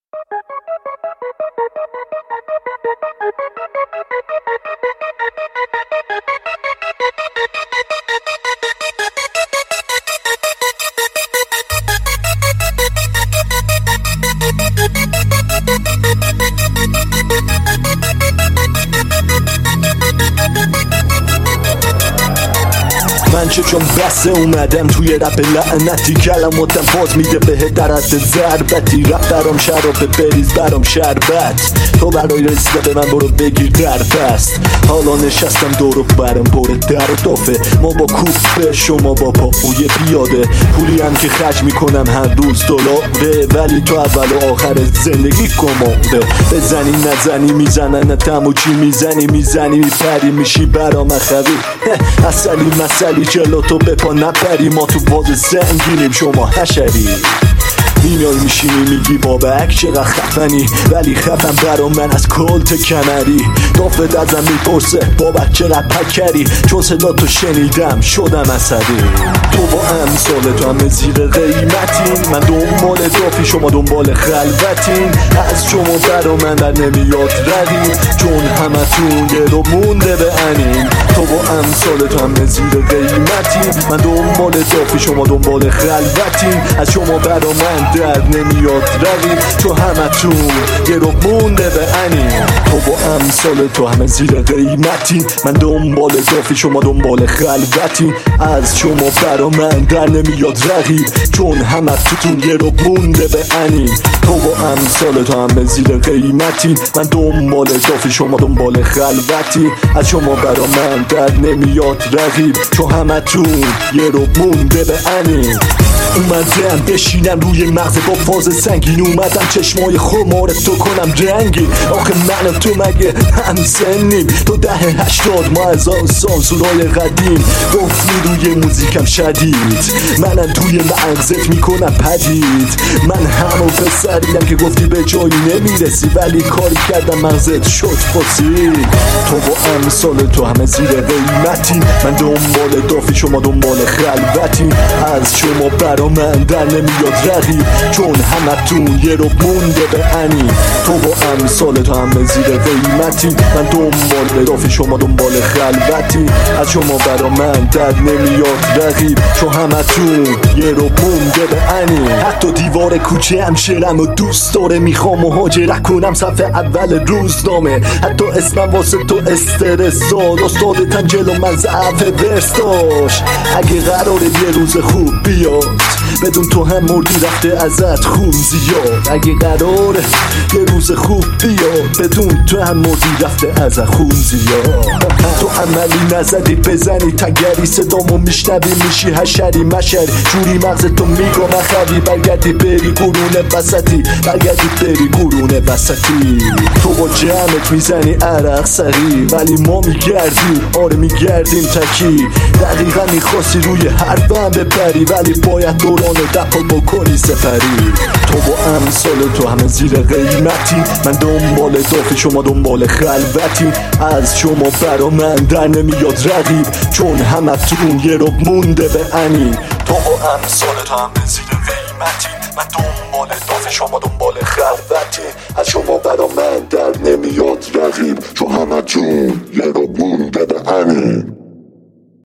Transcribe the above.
من چون بسه اومدم توی رپ لعنتی، کلماتم فاز میده بهت در حد ضربتی. رپ برام شرابه بریز برام شربت، تو برای رسیده به من برو بگیر در پست. حالا نشستم دورو برم پر در و دافه، ما با کوفه شما با پاپوی پیاده. پولی هم که خرج میکنم هر روز دلاره، ولی تو اول و آخر زندگی کماده. بزنی نزنی میزنن تم و چی میزنی میپری میشی برام خوی اصلی مسئلی جلو تو بپا نپری. ما تو باز زنگینیم شما حشری. میای میشینی میگی بابک چقدر خفنی، ولی خفن برا من از کلت کمری. دافت ازم میپرسه بابک چقدر پکری، چون صدا تو شنیدم شدم عصبی. تو با امثال تو همه زیر قیمتین، من دنبال دافی شما دنبال خلوتین. از شما برا من در نمیاد رقیب، چون همه تون یه رو مونده به انین. تو با امثال تو همه زیر قیمتین، من دنبال دافی شما دنبال خلوتین. از شما برا من در نمیاد رقیب، چون همه تون یه رو مونده به انین. تو با امثال تو همه زیر قیمتین، من دنبال دافی شما دنبال خلوتین. از شما برا من در نمیاد رقیب، چون همه تون یه رو مونده به انین. تو با امثال تو همه زیر قیمتین، من دنبال دافی شما دنبال خلوتین. از شما برا من در نمیاد رقیب، چون همه تون یه رو مونده به انین. اومدم بشینم روی مغز با فاز سنگین، اومدم چشمای خمار تو کنم رنگی. آخه من تو مگه هم سنیم؟ تو دهه 80 ما از سانسورای قدیم گفتی روی موزیکم شدید، منم توی مغزت میکنم پدید. من همون پسریم که گفتی به جایی نمیرسی، ولی کاری کردم مغزت شد فسیل. تو با امثال تو همه زیر قیمتین، من دنبال دافی شما دنبال خلوتین. از شما برا من در نمیاد رقیب، چون همه تون یه رو مونده به انین. تو با امثال تو همه زیر قیمتین، من دنبال دافی شما دنبال خلوتین. از شما برا من در نمیاد رقیب، چون همه تون یه رو مونده به انین. حتی دیوار کوچه هم شعرم و دوست داره، میخوام مهاجرت کنم صفحه اول روزنامه. حتی اسمم واسه تو استرس داد، استادتم جلو من ضعف ورس داشت. اگه قراره یه روز خوب بیاد، بدون تو هم مردی رفته ازت خون زیاد. اگه قراره یه روز خوب بیاد، بدون تو هم مردی رفته ازت خون زیاد. تو عملی نزدی بزنی تگری، صدامو میشنوی میشی حشری مشری. جوری مغز تو میگم اخوی، برگردی بری قرون وسطی، برگردی بری قرون وسطی. تو با جمعت میزنی عرق سری، ولی ما میگردیم آره میگردیم تکی. دقیقا میخواستی روی حرفم بپری، ولی باید دوران دپا بکنی سفری. تو با امثال تو همه زیر قیمتی، من دنبال دافی شما دنبال خلوتی. از شما برا من در نمیاد رقیب، چون همه تون یه رو مونده به انین. تو با امثال تو همه زیر قیمتی، من دنبال دافی شما دنبال خلوتی. از شما برا من در نمیاد رقیب، چون همه تون یه رو مونده به انین.